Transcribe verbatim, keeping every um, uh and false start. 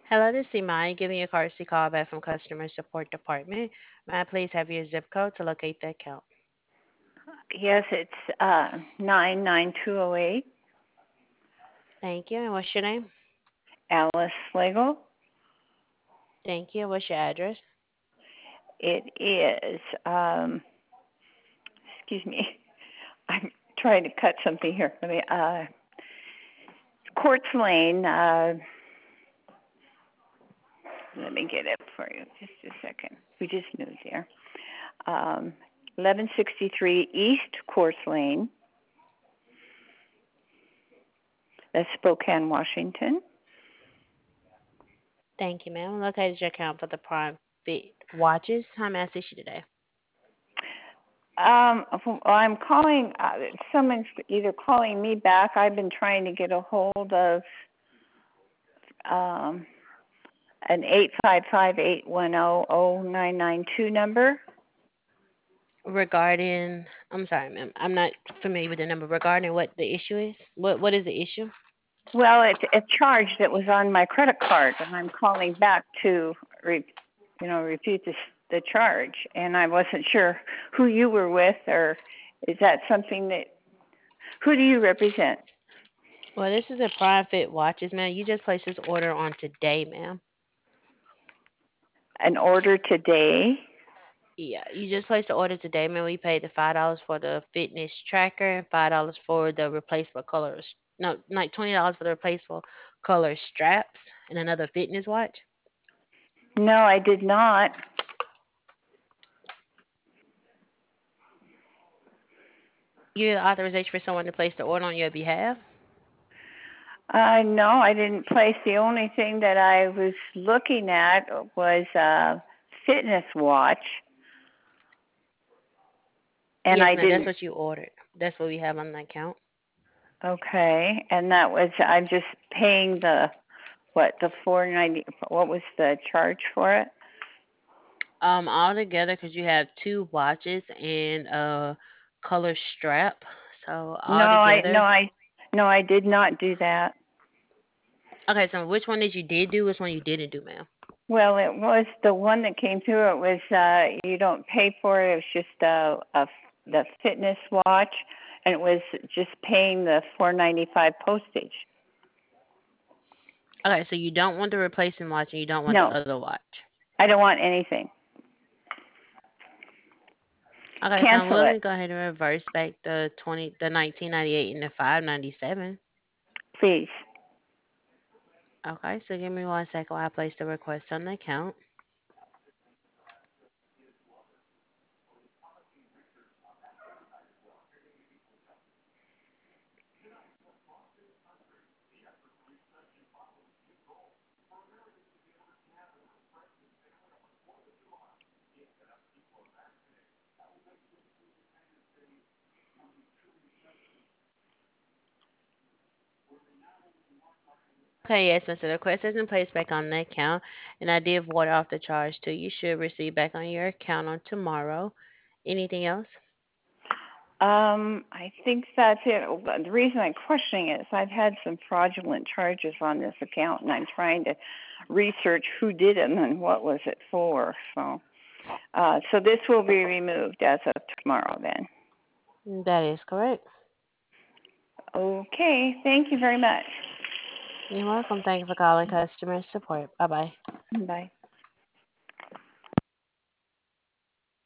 Hello, this is Imani giving you a courtesy call back from customer support department. May I please have your zip code to locate the account? Yes, it's uh, nine nine two zero eight. Thank you. And what's your name? Alice Slagle. Thank you. What's your address? It is, um, excuse me, I'm trying to cut something here. Let me, uh, Quartz Lane. Uh, let me get it for you. Just a second. We just moved there. Um, eleven sixty-three East Quartz Lane. That's Spokane, Washington. Thank you, ma'am. Located your account for the Prime Fit watches. How may I assist you today? Um, well, I'm calling. Uh, someone's either calling me back. I've been trying to get a hold of um, an eight five five eight one zero zero nine nine two number. Regarding, I'm sorry, ma'am. I'm not familiar with the number. Regarding what the issue is? What What is the issue? Well, it's a charge that was on my credit card, and I'm calling back to, re, you know, refute this, the charge. And I wasn't sure who you were with, or is that something that? Who do you represent? Well, this is a Prime Fit watches, ma'am. You just placed this order on today, ma'am. An order today. Yeah, you just placed the order today, man. We paid the five dollars for the fitness tracker and five dollars for the replaceable colors. No, like twenty dollars for the replaceable color straps and another fitness watch. No, I did not. You had authorization for someone to place the order on your behalf. Uh, no, I didn't place. The only thing that I was looking at was a fitness watch, and Yes, I ma'am. That's didn't. what you ordered. That's what we have on the account. Okay, and that was I'm just paying the what the four ninety. What was the charge for it? Um, all together because you have two watches and a color strap. So No, all I no together. I no I did not do that. Okay, so which one did you did do? Which one you didn't do, ma'am? Well, it was the one that came through. It was uh you don't pay for it. It was just a, a the fitness watch, and it was just paying the four ninety five postage. Okay, so you don't want the replacement watch and you don't want the No, other watch. I don't want anything. Okay, so I'm Cancel willing it, to go ahead and reverse back the twenty, the nineteen ninety eight and the five ninety seven. please. Okay, so give me one second while I place the request on the account. Okay, yes, mister The request has been placed back on the account, and I did void off the charge too. You should receive back on your account on tomorrow. Anything else? Um, I think that's it. The reason I'm questioning it is I've had some fraudulent charges on this account, and I'm trying to research who did it and what was it for. So, uh, so this will be removed as of tomorrow. Then. That is correct. Okay. Thank you very much. You're welcome. Thank you for calling customer support. Bye bye. Bye.